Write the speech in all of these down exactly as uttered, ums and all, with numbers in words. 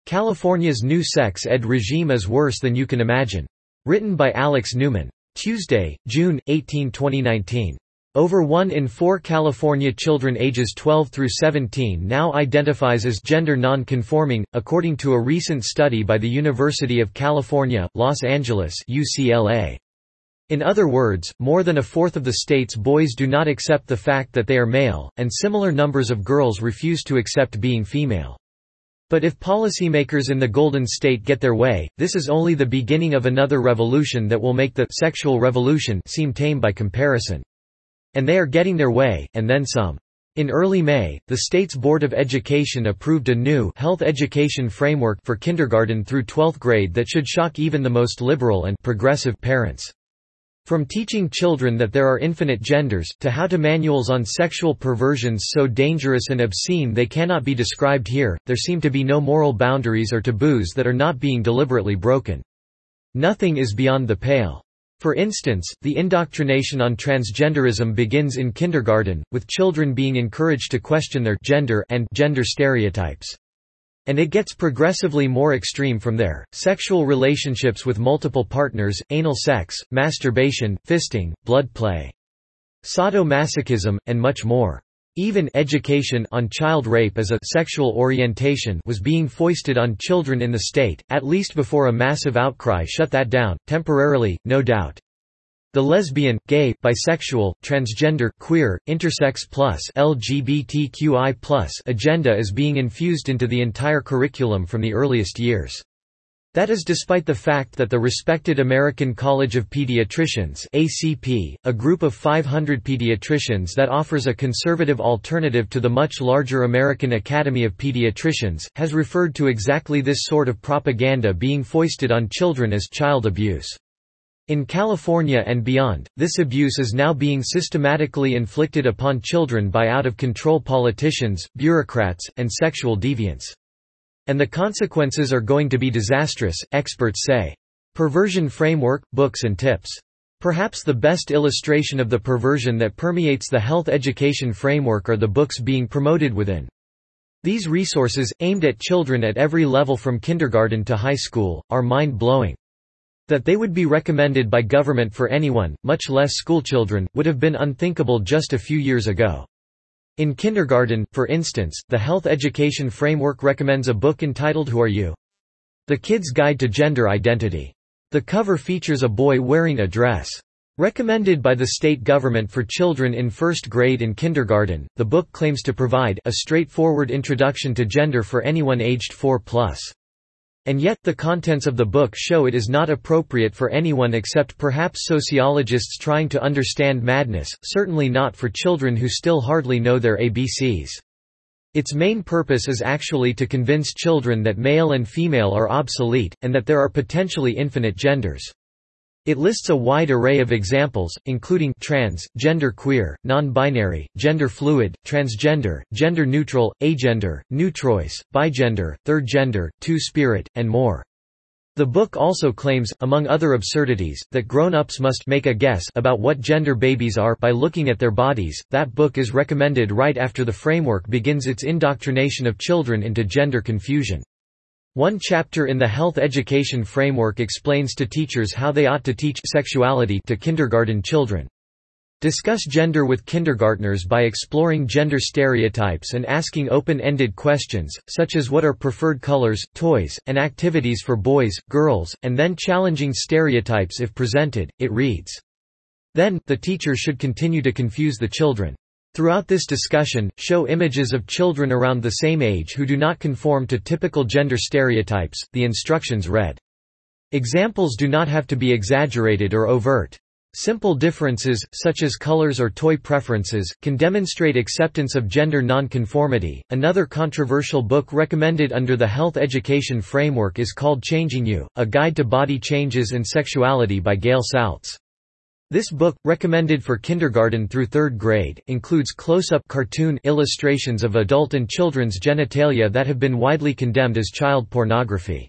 California's new sex ed regime is worse than you can imagine. Written by Alex Newman. Tuesday, June eighteenth twenty nineteen. Over one in four California children ages twelve through seventeen now identifies as gender non-conforming, according to a recent study by the University of California, Los Angeles U C L A. In other words, more than a fourth of the state's boys do not accept the fact that they are male, and similar numbers of girls refuse to accept being female. But if policymakers in the Golden State get their way, this is only the beginning of another revolution that will make the sexual revolution seem tame by comparison. And they are getting their way, and then some. In early May, the state's Board of Education approved a new health education framework for kindergarten through twelfth grade that should shock even the most liberal and progressive parents. From teaching children that there are infinite genders, to how to manuals on sexual perversions so dangerous and obscene they cannot be described here, there seem to be no moral boundaries or taboos that are not being deliberately broken. Nothing is beyond the pale. For instance, the indoctrination on transgenderism begins in kindergarten, with children being encouraged to question their gender and gender stereotypes. And it gets progressively more extreme from there: sexual relationships with multiple partners, anal sex, masturbation, fisting, blood play, sadomasochism, and much more. Even education on child rape as a sexual orientation was being foisted on children in the state, at least before a massive outcry shut that down, temporarily, no doubt. The lesbian, gay, bisexual, transgender, queer, intersex plus L G B T Q I plus agenda is being infused into the entire curriculum from the earliest years. That is despite the fact that the respected American College of Pediatricians (A C P), a group of five hundred pediatricians that offers a conservative alternative to the much larger American Academy of Pediatricians, has referred to exactly this sort of propaganda being foisted on children as child abuse. In California and beyond, this abuse is now being systematically inflicted upon children by out-of-control politicians, bureaucrats, and sexual deviants. And the consequences are going to be disastrous, experts say. Perversion Framework, Books and Tips. Perhaps the best illustration of the perversion that permeates the health education framework are the books being promoted within. These resources, aimed at children at every level from kindergarten to high school, are mind-blowing. That they would be recommended by government for anyone, much less schoolchildren, would have been unthinkable just a few years ago. In kindergarten, for instance, the health education framework recommends a book entitled Who Are You? The Kid's Guide to Gender Identity. The cover features a boy wearing a dress. Recommended by the state government for children in first grade and kindergarten, the book claims to provide a straightforward introduction to gender for anyone aged four plus. And yet, the contents of the book show it is not appropriate for anyone except perhaps sociologists trying to understand madness, certainly not for children who still hardly know their A B Cs. Its main purpose is actually to convince children that male and female are obsolete, and that there are potentially infinite genders. It lists a wide array of examples, including trans, genderqueer, non-binary, gender fluid, transgender, gender-neutral, agender, neutrois, bigender, third gender, two-spirit, and more. The book also claims, among other absurdities, that grown-ups must make a guess about what gender babies are by looking at their bodies. That book is recommended right after the framework begins its indoctrination of children into gender confusion. One chapter in the health education framework explains to teachers how they ought to teach sexuality to kindergarten children. Discuss gender with kindergartners by exploring gender stereotypes and asking open-ended questions, such as what are preferred colors, toys, and activities for boys, girls, and then challenging stereotypes if presented, it reads. Then, the teacher should continue to confuse the children. Throughout this discussion, show images of children around the same age who do not conform to typical gender stereotypes, the instructions read. Examples do not have to be exaggerated or overt. Simple differences, such as colors or toy preferences, can demonstrate acceptance of gender nonconformity. Another controversial book recommended under the health education framework is called Changing You, A Guide to Body Changes and Sexuality by Gail Saltz. This book, recommended for kindergarten through third grade, includes close-up cartoon illustrations of adult and children's genitalia that have been widely condemned as child pornography.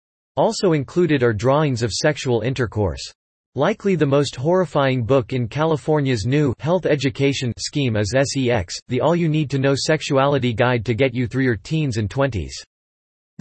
Also included are drawings of sexual intercourse. Likely the most horrifying book in California's new health education scheme is SEX, the All You Need to Know Sexuality Guide to Get You Through Your Teens and Twenties.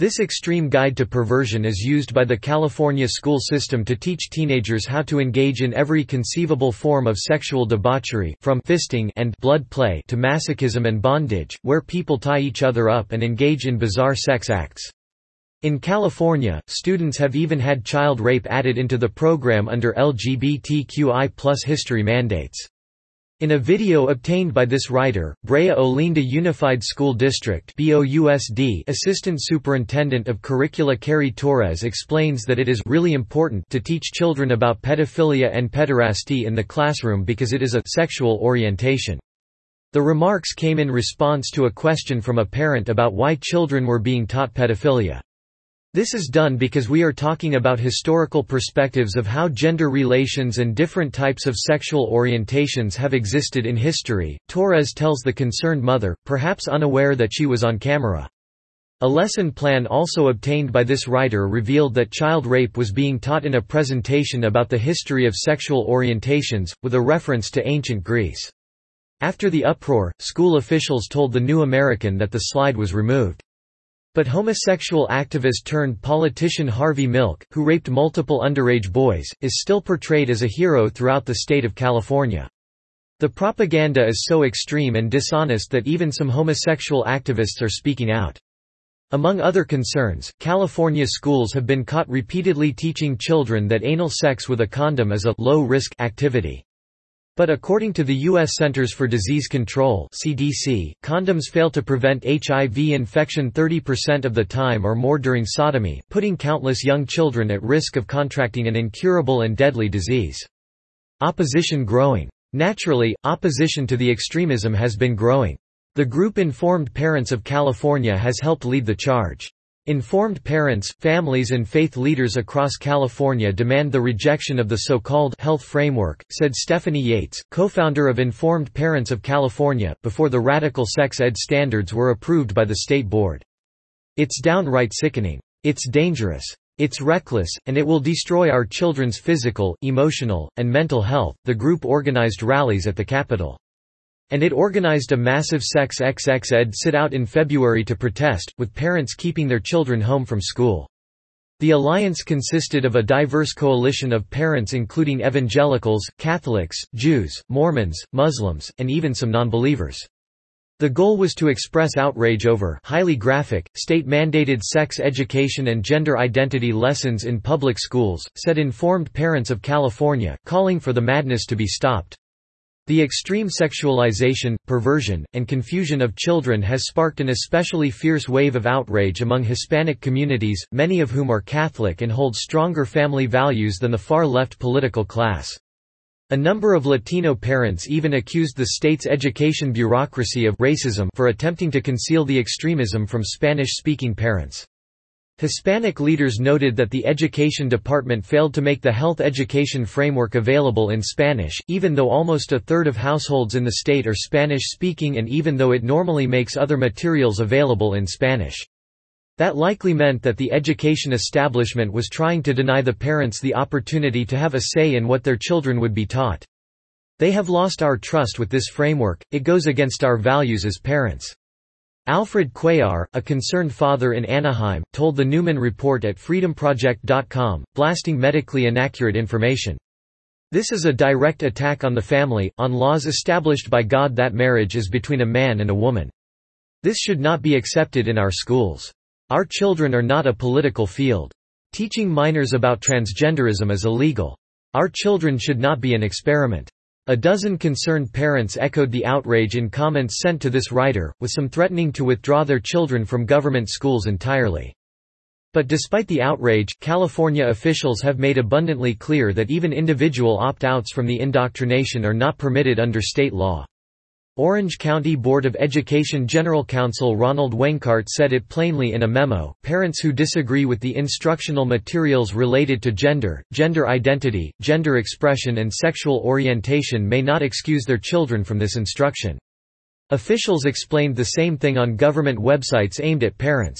This extreme guide to perversion is used by the California school system to teach teenagers how to engage in every conceivable form of sexual debauchery, from fisting and blood play to masochism and bondage, where people tie each other up and engage in bizarre sex acts. In California, students have even had child rape added into the program under L G B T Q I plus history mandates. In a video obtained by this writer, Brea Olinda Unified School District (B O U S D) Assistant Superintendent of Curricula Carrie Torres explains that it is really important to teach children about pedophilia and pederasty in the classroom because it is a sexual orientation. The remarks came in response to a question from a parent about why children were being taught pedophilia. This is done because we are talking about historical perspectives of how gender relations and different types of sexual orientations have existed in history, Torres tells the concerned mother, perhaps unaware that she was on camera. A lesson plan also obtained by this writer revealed that child rape was being taught in a presentation about the history of sexual orientations, with a reference to ancient Greece. After the uproar, school officials told the New American that the slide was removed. But homosexual activist turned politician Harvey Milk, who raped multiple underage boys, is still portrayed as a hero throughout the state of California. The propaganda is so extreme and dishonest that even some homosexual activists are speaking out. Among other concerns, California schools have been caught repeatedly teaching children that anal sex with a condom is a low-risk activity. But according to the U S Centers for Disease Control (C D C), condoms fail to prevent H I V infection thirty percent of the time or more during sodomy, putting countless young children at risk of contracting an incurable and deadly disease. Opposition growing. Naturally, opposition to the extremism has been growing. The group Informed Parents of California has helped lead the charge. Informed parents, families and faith leaders across California demand the rejection of the so-called health framework, said Stephanie Yates, co-founder of Informed Parents of California, before the radical sex ed standards were approved by the state board. It's downright sickening. It's dangerous. It's reckless, and it will destroy our children's physical, emotional, and mental health. The group organized rallies at the Capitol. And it organized a massive Sex X X Ed sit-out in February to protest, with parents keeping their children home from school. The alliance consisted of a diverse coalition of parents including evangelicals, Catholics, Jews, Mormons, Muslims, and even some non-believers. The goal was to express outrage over highly graphic, state-mandated sex education and gender identity lessons in public schools, said Informed Parents of California, calling for the madness to be stopped. The extreme sexualization, perversion, and confusion of children has sparked an especially fierce wave of outrage among Hispanic communities, many of whom are Catholic and hold stronger family values than the far-left political class. A number of Latino parents even accused the state's education bureaucracy of racism for attempting to conceal the extremism from Spanish-speaking parents. Hispanic leaders noted that the education department failed to make the health education framework available in Spanish, even though almost a third of households in the state are Spanish-speaking and even though it normally makes other materials available in Spanish. That likely meant that the education establishment was trying to deny the parents the opportunity to have a say in what their children would be taught. They have lost our trust with this framework, it goes against our values as parents. Alfred Cuellar, a concerned father in Anaheim, told the Newman Report at freedom project dot com, blasting medically inaccurate information. This is a direct attack on the family, on laws established by God that marriage is between a man and a woman. This should not be accepted in our schools. Our children are not a political field. Teaching minors about transgenderism is illegal. Our children should not be an experiment. A dozen concerned parents echoed the outrage in comments sent to this writer, with some threatening to withdraw their children from government schools entirely. But despite the outrage, California officials have made abundantly clear that even individual opt-outs from the indoctrination are not permitted under state law. Orange County Board of Education General Counsel Ronald Wenkart said it plainly in a memo, parents who disagree with the instructional materials related to gender, gender identity, gender expression and sexual orientation may not excuse their children from this instruction. Officials explained the same thing on government websites aimed at parents.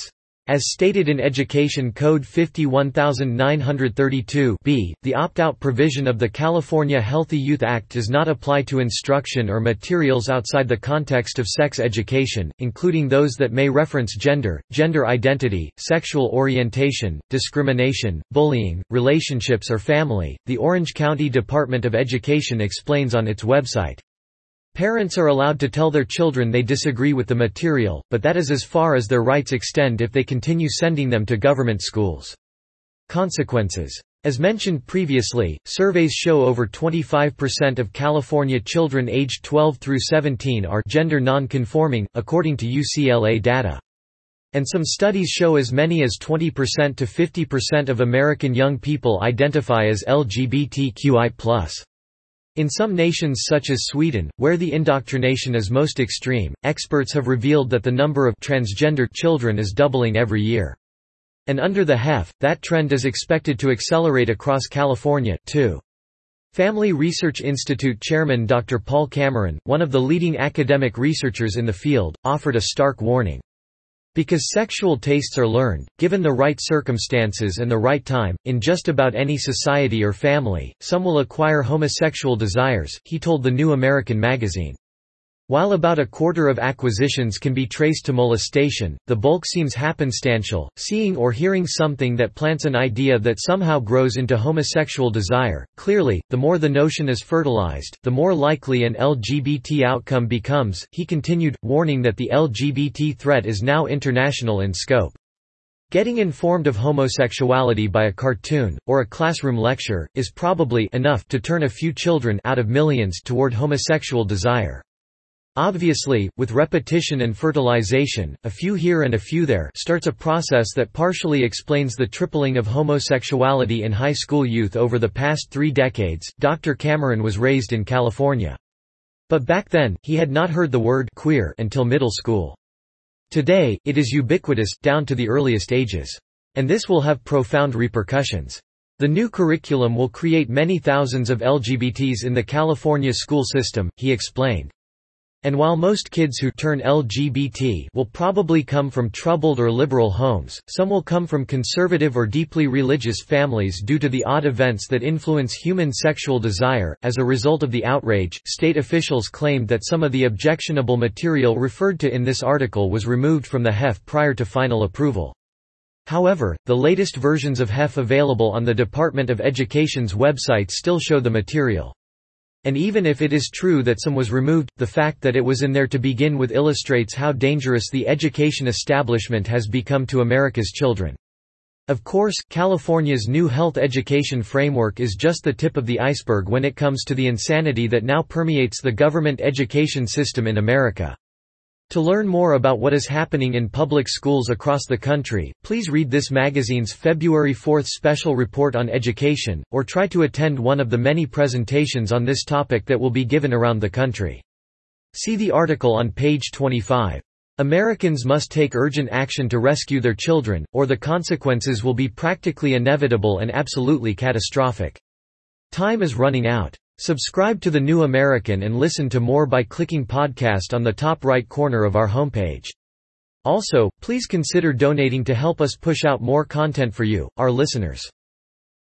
As stated in Education Code fifty-one nine thirty-two B, the opt-out provision of the California Healthy Youth Act does not apply to instruction or materials outside the context of sex education, including those that may reference gender, gender identity, sexual orientation, discrimination, bullying, relationships or family, the Orange County Department of Education explains on its website. Parents are allowed to tell their children they disagree with the material, but that is as far as their rights extend if they continue sending them to government schools. Consequences. As mentioned previously, surveys show over twenty-five percent of California children aged twelve through seventeen are gender non-conforming, according to U C L A data. And some studies show as many as twenty percent to fifty percent of American young people identify as L G B T Q I plus. In some nations such as Sweden, where the indoctrination is most extreme, experts have revealed that the number of transgender children is doubling every year. And under the H E F, that trend is expected to accelerate across California, too. Family Research Institute chairman Doctor Paul Cameron, one of the leading academic researchers in the field, offered a stark warning. Because sexual tastes are learned, given the right circumstances and the right time, in just about any society or family, some will acquire homosexual desires, he told the New American Magazine. While about a quarter of acquisitions can be traced to molestation, the bulk seems happenstantial, seeing or hearing something that plants an idea that somehow grows into homosexual desire. Clearly, the more the notion is fertilized, the more likely an L G B T outcome becomes, he continued, warning that the L G B T threat is now international in scope. Getting informed of homosexuality by a cartoon, or a classroom lecture, is probably enough to turn a few children out of millions toward homosexual desire. Obviously, with repetition and fertilization, a few here and a few there starts a process that partially explains the tripling of homosexuality in high school youth over the past three decades. Doctor Cameron was raised in California. But back then, he had not heard the word queer until middle school. Today, it is ubiquitous, down to the earliest ages. And this will have profound repercussions. The new curriculum will create many thousands of L G B Ts in the California school system, he explained. And while most kids who turn L G B T will probably come from troubled or liberal homes, some will come from conservative or deeply religious families due to the odd events that influence human sexual desire. As a result of the outrage, state officials claimed that some of the objectionable material referred to in this article was removed from the H E F prior to final approval. However, the latest versions of H E F available on the Department of Education's website still show the material. And even if it is true that some was removed, the fact that it was in there to begin with illustrates how dangerous the education establishment has become to America's children. Of course, California's new health education framework is just the tip of the iceberg when it comes to the insanity that now permeates the government education system in America. To learn more about what is happening in public schools across the country, please read this magazine's February fourth special report on education, or try to attend one of the many presentations on this topic that will be given around the country. See the article on page twenty-five. Americans must take urgent action to rescue their children, or the consequences will be practically inevitable and absolutely catastrophic. Time is running out. Subscribe to The New American and listen to more by clicking podcast on the top right corner of our homepage. Also, please consider donating to help us push out more content for you, our listeners.